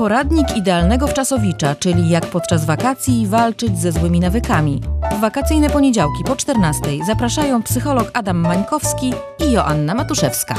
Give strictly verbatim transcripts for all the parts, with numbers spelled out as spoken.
Poradnik idealnego wczasowicza, czyli jak podczas wakacji walczyć ze złymi nawykami. W wakacyjne poniedziałki po czternastej zapraszają psycholog Adam Mańkowski i Joanna Matuszewska.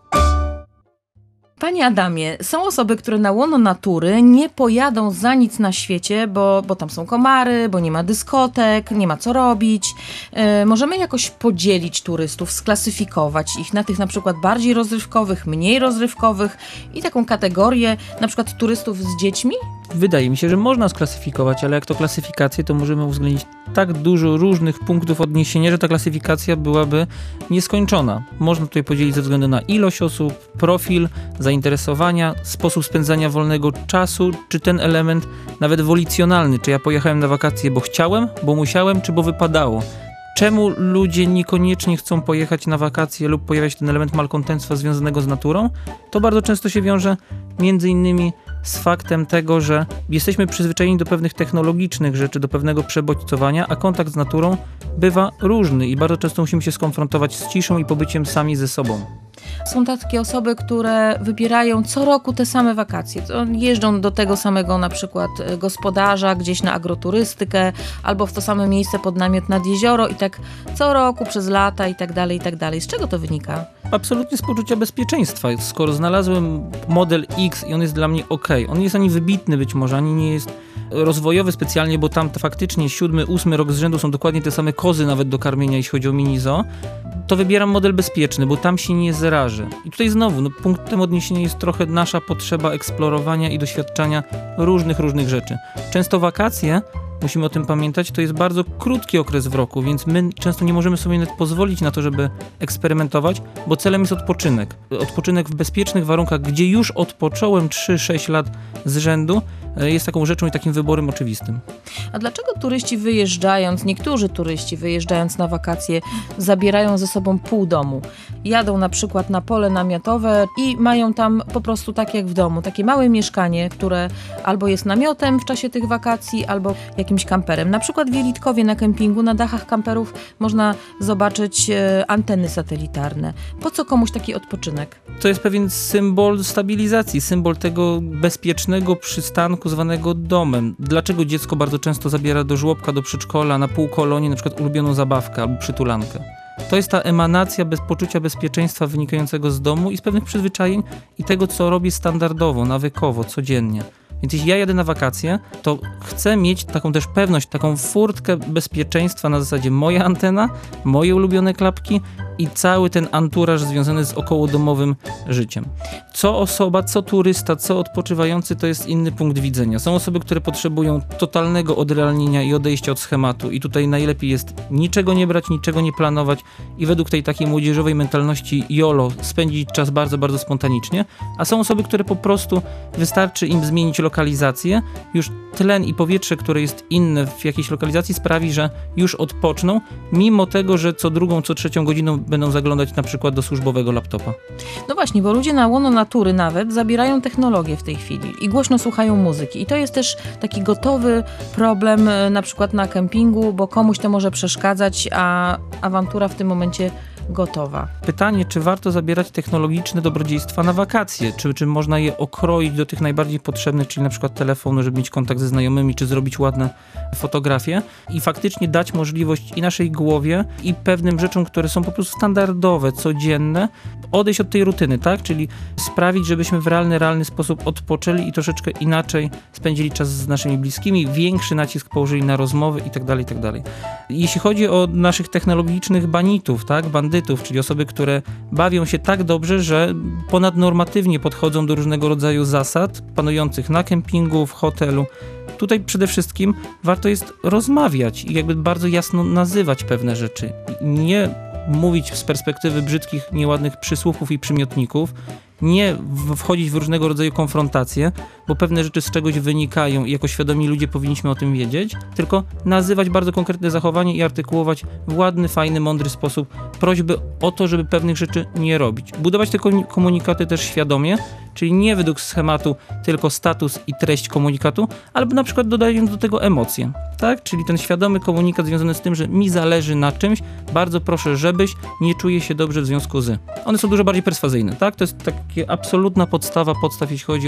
Panie Adamie, są osoby, które na łono natury nie pojadą za nic na świecie, bo, bo tam są komary, bo nie ma dyskotek, nie ma co robić. Yy, możemy jakoś podzielić turystów, sklasyfikować ich na tych na przykład bardziej rozrywkowych, mniej rozrywkowych i taką kategorię na przykład turystów z dziećmi? Wydaje mi się, że można sklasyfikować, ale jak to klasyfikację, to możemy uwzględnić tak dużo różnych punktów odniesienia, że ta klasyfikacja byłaby nieskończona. Można tutaj podzielić ze względu na ilość osób, profil, zainteresowania, sposób spędzania wolnego czasu, czy ten element nawet wolicjonalny, czy ja pojechałem na wakacje, bo chciałem, bo musiałem, czy bo wypadało. Czemu ludzie niekoniecznie chcą pojechać na wakacje lub pojawia się ten element malkontentstwa związanego z naturą? To bardzo często się wiąże między innymi z faktem tego, że jesteśmy przyzwyczajeni do pewnych technologicznych rzeczy, do pewnego przebodźcowania, a kontakt z naturą bywa różny i bardzo często musimy się skonfrontować z ciszą i pobyciem sami ze sobą. Są takie osoby, które wybierają co roku te same wakacje. To jeżdżą do tego samego na przykład gospodarza gdzieś na agroturystykę albo w to samo miejsce pod namiot nad jezioro i tak co roku przez lata i tak dalej, i tak dalej. Z czego to wynika? Absolutnie z poczucia bezpieczeństwa. Skoro znalazłem model X i on jest dla mnie ok, on nie jest ani wybitny być może, ani nie jest rozwojowy specjalnie, bo tam faktycznie siódmy, ósmy rok z rzędu są dokładnie te same kozy nawet do karmienia, jeśli chodzi o mini zoo, to wybieram model bezpieczny, bo tam się nie zrażę. I tutaj znowu, no, punktem odniesienia jest trochę nasza potrzeba eksplorowania i doświadczania różnych, różnych rzeczy. Często wakacje, musimy o tym pamiętać, to jest bardzo krótki okres w roku, więc my często nie możemy sobie nawet pozwolić na to, żeby eksperymentować, bo celem jest odpoczynek. Odpoczynek w bezpiecznych warunkach, gdzie już odpocząłem trzy sześć lat z rzędu, jest taką rzeczą i takim wyborem oczywistym. A dlaczego turyści wyjeżdżając, niektórzy turyści wyjeżdżając na wakacje, zabierają ze sobą pół domu? Jadą na przykład na pole namiotowe i mają tam po prostu tak jak w domu, takie małe mieszkanie, które albo jest namiotem w czasie tych wakacji, albo jakimś kamperem. Na przykład w Jelitkowie na kempingu, na dachach kamperów można zobaczyć e, anteny satelitarne. Po co komuś taki odpoczynek? To jest pewien symbol stabilizacji, symbol tego bezpiecznego przystanku zwanego domem. Dlaczego dziecko bardzo często zabiera do żłobka, do przedszkola, na półkolonie, na przykład ulubioną zabawkę albo przytulankę? To jest ta emanacja bez poczucia bezpieczeństwa wynikającego z domu i z pewnych przyzwyczajeń i tego, co robię standardowo, nawykowo, codziennie. Więc jeśli ja jadę na wakacje, to chcę mieć taką też pewność, taką furtkę bezpieczeństwa na zasadzie moja antena, moje ulubione klapki i cały ten anturaż związany z okołodomowym życiem. Co osoba, co turysta, co odpoczywający to jest inny punkt widzenia. Są osoby, które potrzebują totalnego odrealnienia i odejścia od schematu i tutaj najlepiej jest niczego nie brać, niczego nie planować i według tej takiej młodzieżowej mentalności YOLO spędzić czas bardzo, bardzo spontanicznie, a są osoby, które po prostu wystarczy im zmienić lokalizację, już tlen i powietrze, które jest inne w jakiejś lokalizacji sprawi, że już odpoczną, mimo tego, że co drugą, co trzecią godziną będą zaglądać na przykład do służbowego laptopa. No właśnie, bo ludzie na łono natury nawet zabierają technologię w tej chwili i głośno słuchają muzyki. I to jest też taki gotowy problem na przykład na kempingu, bo komuś to może przeszkadzać, a awantura w tym momencie gotowa. Pytanie, czy warto zabierać technologiczne dobrodziejstwa na wakacje? Czy, czy można je okroić do tych najbardziej potrzebnych, czyli na przykład telefonu, żeby mieć kontakt ze znajomymi, czy zrobić ładne fotografie i faktycznie dać możliwość i naszej głowie, i pewnym rzeczom, które są po prostu standardowe, codzienne, odejść od tej rutyny, tak? Czyli sprawić, żebyśmy w realny, realny sposób odpoczęli i troszeczkę inaczej spędzili czas z naszymi bliskimi, większy nacisk położyli na rozmowy i tak dalej, i tak dalej. Jeśli chodzi o naszych technologicznych banitów, tak? Bandytów, czyli osoby, które bawią się tak dobrze, że ponadnormatywnie podchodzą do różnego rodzaju zasad panujących na kempingu, w hotelu. Tutaj przede wszystkim warto jest rozmawiać i jakby bardzo jasno nazywać pewne rzeczy. Nie mówić z perspektywy brzydkich, nieładnych przysłówków i przymiotników, nie wchodzić w różnego rodzaju konfrontacje, bo pewne rzeczy z czegoś wynikają i jako świadomi ludzie powinniśmy o tym wiedzieć, tylko nazywać bardzo konkretne zachowanie i artykułować w ładny, fajny, mądry sposób prośby o to, żeby pewnych rzeczy nie robić. Budować te komunikaty też świadomie, czyli nie według schematu tylko status i treść komunikatu, ale na przykład dodając do tego emocje, tak? Czyli ten świadomy komunikat związany z tym, że mi zależy na czymś, bardzo proszę, żebyś nie czuje się dobrze w związku z. One są dużo bardziej perswazyjne, tak? To jest taka absolutna podstawa podstaw, jeśli chodzi o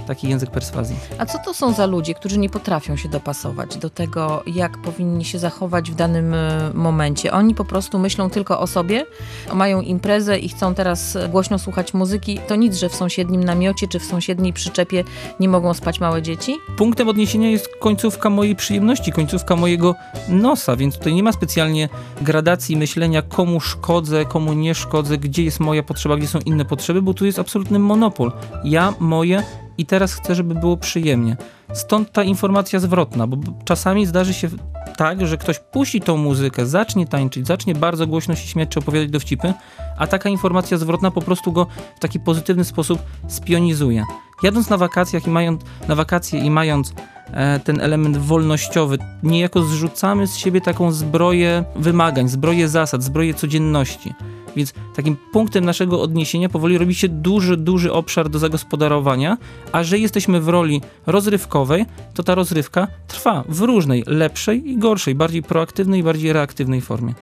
taki język perswazji. A co to są za ludzie, którzy nie potrafią się dopasować do tego, jak powinni się zachować w danym y, momencie? Oni po prostu myślą tylko o sobie, mają imprezę i chcą teraz głośno słuchać muzyki. To nic, że w sąsiednim namiocie czy w sąsiedniej przyczepie nie mogą spać małe dzieci? Punktem odniesienia jest końcówka mojej przyjemności, końcówka mojego nosa, więc tutaj nie ma specjalnie gradacji myślenia, komu szkodzę, komu nie szkodzę, gdzie jest moja potrzeba, gdzie są inne potrzeby, bo tu jest absolutny monopol. Ja, moje i teraz chcę, żeby było przyjemnie. Stąd ta informacja zwrotna, bo czasami zdarzy się tak, że ktoś puści tą muzykę, zacznie tańczyć, zacznie bardzo głośno się śmiać czy opowiadać dowcipy, a taka informacja zwrotna po prostu go w taki pozytywny sposób spionizuje. Jadąc na wakacjach i mając na wakacje i mając e, ten element wolnościowy, niejako zrzucamy z siebie taką zbroję wymagań, zbroję zasad, zbroję codzienności. Więc takim punktem naszego odniesienia powoli robi się duży, duży obszar do zagospodarowania, a że jesteśmy w roli rozrywkowej, to ta rozrywka trwa w różnej, lepszej i gorszej, bardziej proaktywnej i bardziej reaktywnej formie.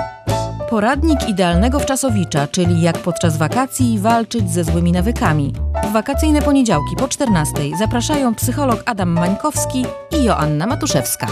Poradnik idealnego wczasowicza, czyli jak podczas wakacji walczyć ze złymi nawykami. W wakacyjne poniedziałki po czternastej zapraszają psycholog Adam Mańkowski i Joanna Matuszewska.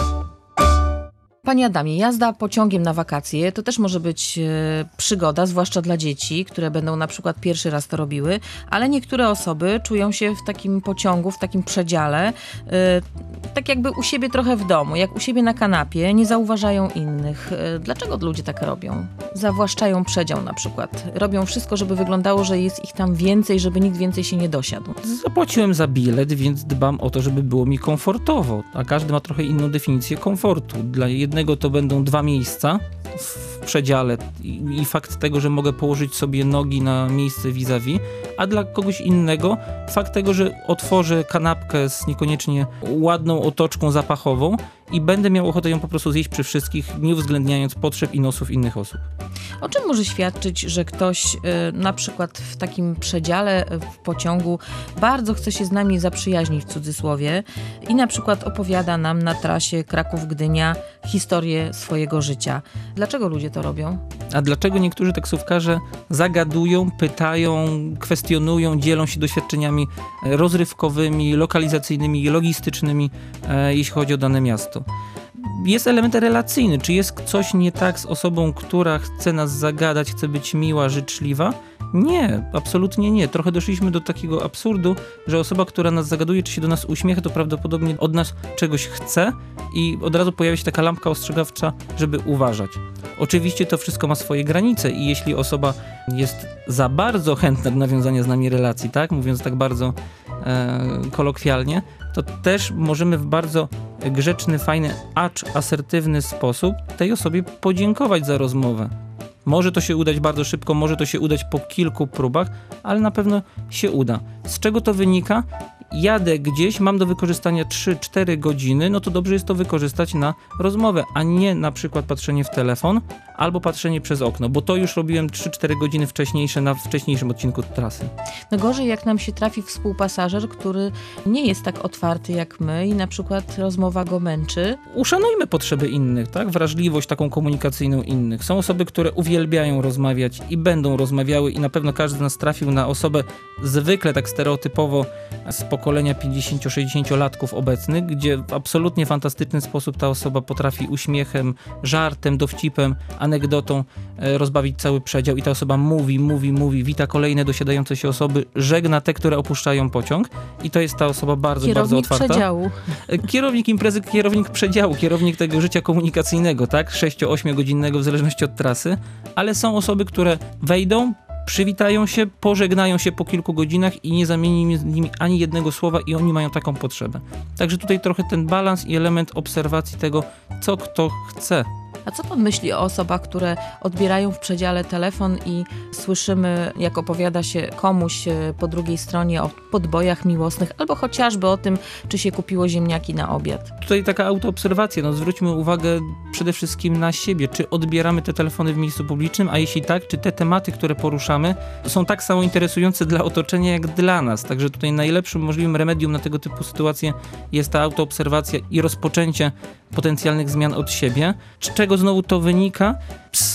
Panie Adamie, jazda pociągiem na wakacje to też może być e, przygoda, zwłaszcza dla dzieci, które będą na przykład pierwszy raz to robiły, ale niektóre osoby czują się w takim pociągu, w takim przedziale, e, tak jakby u siebie trochę w domu, jak u siebie na kanapie, nie zauważają innych. E, dlaczego ludzie tak robią? Zawłaszczają przedział na przykład. Robią wszystko, żeby wyglądało, że jest ich tam więcej, żeby nikt więcej się nie dosiadł. Zapłaciłem za bilet, więc dbam o to, żeby było mi komfortowo, a każdy ma trochę inną definicję komfortu. Dla jednego to będą dwa miejsca w przedziale i, i fakt tego, że mogę położyć sobie nogi na miejsce vis-a-vis, a dla kogoś innego fakt tego, że otworzę kanapkę z niekoniecznie ładną otoczką zapachową i będę miał ochotę ją po prostu zjeść przy wszystkich, nie uwzględniając potrzeb i nosów innych osób. O czym może świadczyć, że ktoś y, na przykład w takim przedziale w pociągu bardzo chce się z nami zaprzyjaźnić w cudzysłowie i na przykład opowiada nam na trasie Kraków-Gdynia historię swojego życia. Dlaczego ludzie to robią? A dlaczego niektórzy taksówkarze zagadują, pytają, kwestionują, dzielą się doświadczeniami rozrywkowymi, lokalizacyjnymi, logistycznymi, e, jeśli chodzi o dane miasto? Jest element relacyjny. Czy jest coś nie tak z osobą, która chce nas zagadać, chce być miła, życzliwa? Nie, absolutnie nie. Trochę doszliśmy do takiego absurdu, że osoba, która nas zagaduje, czy się do nas uśmiecha, to prawdopodobnie od nas czegoś chce i od razu pojawia się taka lampka ostrzegawcza, żeby uważać. Oczywiście to wszystko ma swoje granice i jeśli osoba jest za bardzo chętna do nawiązania z nami relacji, tak, mówiąc tak bardzo e, kolokwialnie, to też możemy w bardzo grzeczny, fajny, acz asertywny sposób tej osobie podziękować za rozmowę. Może to się udać bardzo szybko, może to się udać po kilku próbach, ale na pewno się uda. Z czego to wynika? Jadę gdzieś, mam do wykorzystania trzy cztery godziny, no to dobrze jest to wykorzystać na rozmowę, a nie na przykład patrzenie w telefon albo patrzenie przez okno, bo to już robiłem trzy cztery godziny wcześniejsze na wcześniejszym odcinku trasy. No gorzej, jak nam się trafi współpasażer, który nie jest tak otwarty jak my i na przykład rozmowa go męczy. Uszanujmy potrzeby innych, tak? Wrażliwość taką komunikacyjną innych. Są osoby, które uwielbiają rozmawiać i będą rozmawiały i na pewno każdy z nas trafił na osobę zwykle tak stereotypowo z pokolenia pięćdziesięcio-sześćdziesięciolatków obecnych, gdzie w absolutnie fantastyczny sposób ta osoba potrafi uśmiechem, żartem, dowcipem, anegdotą e, rozbawić cały przedział i ta osoba mówi, mówi, mówi, wita kolejne dosiadające się osoby, żegna te, które opuszczają pociąg i to jest ta osoba bardzo, Kierownik bardzo otwarta. przedziału. Kierownik imprezy, kierownik przedziału, kierownik tego życia komunikacyjnego, tak? sześcio-ośmiogodzinnego w zależności od trasy, ale są osoby, które wejdą, przywitają się, pożegnają się po kilku godzinach i nie zamieni z nimi ani jednego słowa i oni mają taką potrzebę. Także tutaj trochę ten balans i element obserwacji tego, co kto chce. A co pan myśli o osobach, które odbierają w przedziale telefon i słyszymy, jak opowiada się komuś po drugiej stronie o podbojach miłosnych, albo chociażby o tym, czy się kupiło ziemniaki na obiad? Tutaj taka autoobserwacja, no zwróćmy uwagę przede wszystkim na siebie, czy odbieramy te telefony w miejscu publicznym, a jeśli tak, czy te tematy, które poruszamy, są tak samo interesujące dla otoczenia, jak dla nas. Także tutaj najlepszym możliwym remedium na tego typu sytuacje jest ta autoobserwacja i rozpoczęcie potencjalnych zmian od siebie. Z czego znowu to wynika? Psst,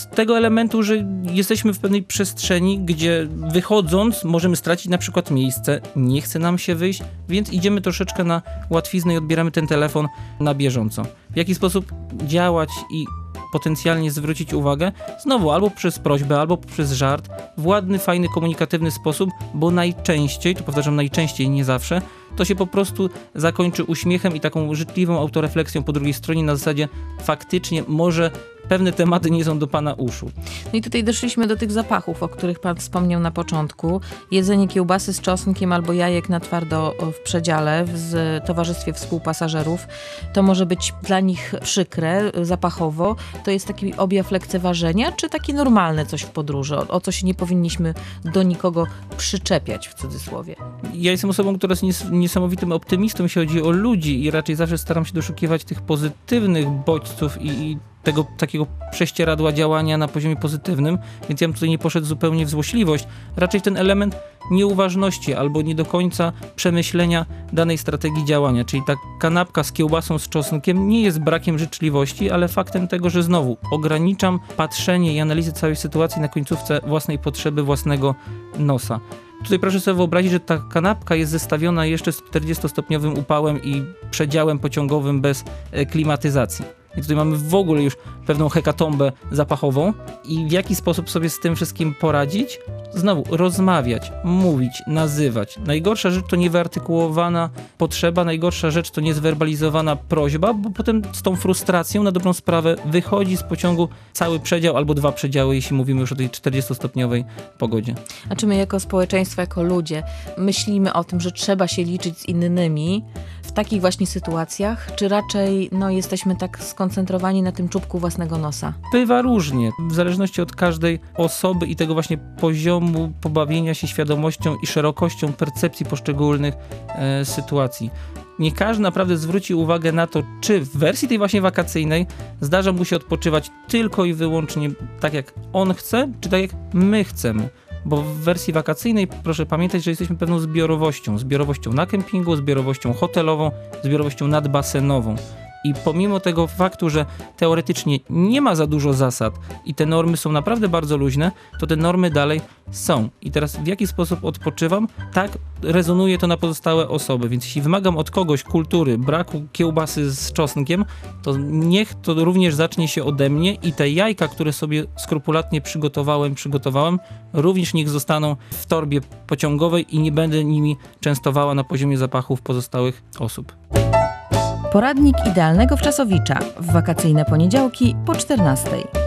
tego elementu, że jesteśmy w pewnej przestrzeni, gdzie wychodząc możemy stracić na przykład miejsce, nie chce nam się wyjść, więc idziemy troszeczkę na łatwiznę i odbieramy ten telefon na bieżąco. W jaki sposób działać i potencjalnie zwrócić uwagę? Znowu, albo przez prośbę, albo przez żart, w ładny, fajny, komunikatywny sposób, bo najczęściej, tu powtarzam najczęściej, nie zawsze, to się po prostu zakończy uśmiechem i taką życzliwą autorefleksją po drugiej stronie na zasadzie faktycznie może pewne tematy nie są do pana uszu. No i tutaj doszliśmy do tych zapachów, o których pan wspomniał na początku. Jedzenie kiełbasy z czosnkiem albo jajek na twardo w przedziale w towarzystwie współpasażerów, to może być dla nich przykre zapachowo. To jest taki objaw lekceważenia, czy takie normalne coś w podróży, o, o co się nie powinniśmy do nikogo przyczepiać w cudzysłowie? Ja jestem osobą, która jest nies- niesamowitym optymistą, jeśli chodzi o ludzi i raczej zawsze staram się doszukiwać tych pozytywnych bodźców i, i tego takiego prześcieradła działania na poziomie pozytywnym, więc ja bym tutaj nie poszedł zupełnie w złośliwość. Raczej ten element nieuważności albo nie do końca przemyślenia danej strategii działania, czyli ta kanapka z kiełbasą z czosnkiem nie jest brakiem życzliwości, ale faktem tego, że znowu ograniczam patrzenie i analizę całej sytuacji na końcówce własnej potrzeby, własnego nosa. Tutaj proszę sobie wyobrazić, że ta kanapka jest zestawiona jeszcze z czterdziestostopniowym upałem i przedziałem pociągowym bez e, klimatyzacji. I tutaj mamy w ogóle już pewną hekatombę zapachową i w jaki sposób sobie z tym wszystkim poradzić? Znowu, rozmawiać, mówić, nazywać. Najgorsza rzecz to niewyartykułowana potrzeba, najgorsza rzecz to niezwerbalizowana prośba, bo potem z tą frustracją na dobrą sprawę wychodzi z pociągu cały przedział albo dwa przedziały, jeśli mówimy już o tej czterdziestostopniowej pogodzie. A czy my jako społeczeństwo, jako ludzie myślimy o tym, że trzeba się liczyć z innymi w takich właśnie sytuacjach, czy raczej no, jesteśmy tak skoncentrowani na tym czubku własnego nosa? Bywa różnie, w zależności od każdej osoby i tego właśnie poziomu pobawienia się świadomością i szerokością percepcji poszczególnych e, sytuacji. Nie każdy naprawdę zwróci uwagę na to, czy w wersji tej właśnie wakacyjnej zdarza mu się odpoczywać tylko i wyłącznie tak, jak on chce, czy tak, jak my chcemy. Bo w wersji wakacyjnej proszę pamiętać, że jesteśmy pewną zbiorowością. Zbiorowością na kempingu, zbiorowością hotelową, zbiorowością nadbasenową. I pomimo tego faktu, że teoretycznie nie ma za dużo zasad i te normy są naprawdę bardzo luźne, to te normy dalej są. I teraz w jaki sposób odpoczywam? Tak rezonuje to na pozostałe osoby. Więc jeśli wymagam od kogoś kultury braku kiełbasy z czosnkiem, to niech to również zacznie się ode mnie i te jajka, które sobie skrupulatnie przygotowałem, przygotowałem, również niech zostaną w torbie pociągowej i nie będę nimi częstowała na poziomie zapachów pozostałych osób. Poradnik idealnego wczasowicza w wakacyjne poniedziałki po czternastej.